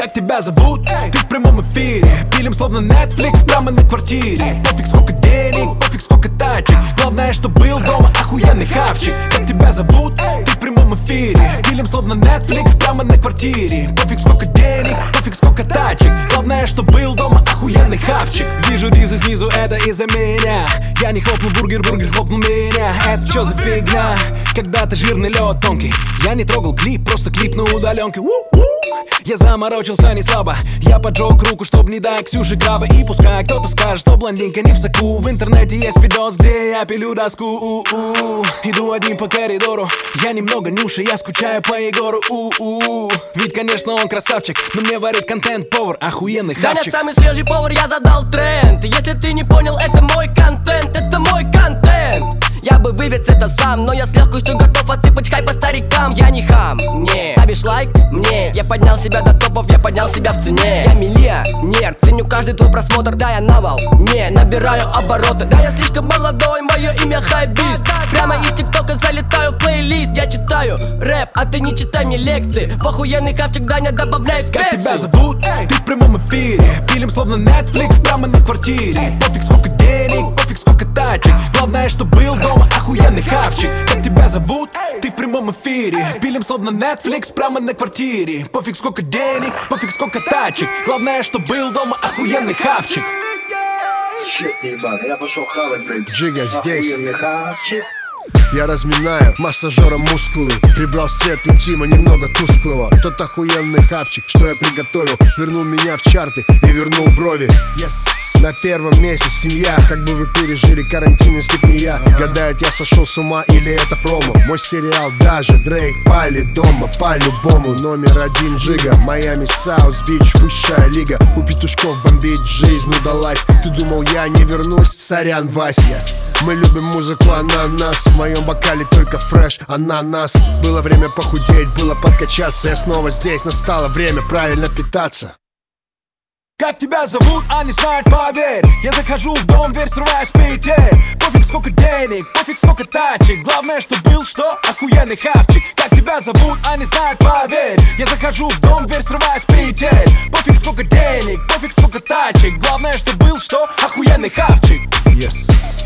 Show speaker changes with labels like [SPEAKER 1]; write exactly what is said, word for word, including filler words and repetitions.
[SPEAKER 1] Как тебя зовут? Ты в прямом эфире. Пилим словно Netflix прямо на квартире. Пофиг сколько денег, пофиг сколько тачек. Главное, что был дома охуенный хавчик. Как тебя зовут? Ты в прямом эфире. Пилим словно Netflix прямо на квартире. Пофиг сколько денег, пофиг сколько тачек. Главное, что был дома охуенный хавчик. Вижу дизы снизу, это из-за меня. Я не хлопнул бургер, бургер хлопнул меня. Это что за фигня? Когда-то жирный лед тонкий. Я не трогал клип, просто клип на удаленке. У-у! Я заморочился не слабо. Я поджег руку, чтоб не дать Ксюше краба. И пускай кто-то скажет, что блондинка не в соку. В интернете есть видос, где я пилю доску. У-у. Иду один по коридору. Я немного нюша, я скучаю по Егору. У-у. Ведь, конечно, он красавчик, но мне варит контент повар, охуенный хавчик.
[SPEAKER 2] Даня самый свежий повар, я задал тренд. Если ты не понял, это мой контент, это мой контент. Я бы вывез это сам, но я с легкостью готов отсыпать хайп по старикам. Я не хам, не. Ставишь лайк? Мне. Я поднял себя до топов, я поднял себя в цене. Я миллионер, ценю каждый твой просмотр. Да, я навал, не, набираю обороты. Да, я слишком молодой, мое имя хайбист. Прямо из тиктока залетаю в плейлист. Я читаю рэп, а ты не читай мне лекции. В охуенный хавчик Даня добавляет специи.
[SPEAKER 1] Как тебя зовут? Ты в прямом эфире. Пилим словно Netflix прямо на квартире. Пофиг сколько денег, пофиг сколько тачек. Главное, что был дома охуенный хавчик. Как тебя зовут? Ты в прямом эфире. Пилим словно Netflix прямо на квартире. Пофиг сколько денег, пофиг сколько тачек. Главное, что был дома охуенный хавчик.
[SPEAKER 3] Я пошел хавать, блядь.
[SPEAKER 4] Джига здесь.
[SPEAKER 3] Охуенный хавчик.
[SPEAKER 4] Я разминаю массажером мускулы. Прибрал свет интима немного тусклого. Тот охуенный хавчик, что я приготовил, вернул меня в чарты и вернул брови. Yes. На первом месте семья. Как бы вы пережили карантин, если б не я. Гадают, я сошел с ума или это промо. Мой сериал даже Дрейк пали дома. По-любому номер один Джига. Майами, Саус Бич, высшая лига. У петушков бомбить жизнь удалась. Ты думал, я не вернусь? Сорян, Вась. Yes. Мы любим музыку, ананас. В моем бокале только фреш, ананас. Было время похудеть, было подкачаться. Я снова здесь, настало время правильно питаться.
[SPEAKER 1] Как тебя зовут, а не знают, поверь. Я захожу в дом, дверь срываю с петель. Пофиг сколько денег, пофиг сколько тачек. Главное, что был, что? Охуенный хавчик. Как тебя зовут, а не знают, поверь. Я захожу в дом, дверь срываю с петель. Пофиг сколько денег, пофиг сколько тачек. Главное, что был, что? Охуенный хавчик.
[SPEAKER 4] Yes.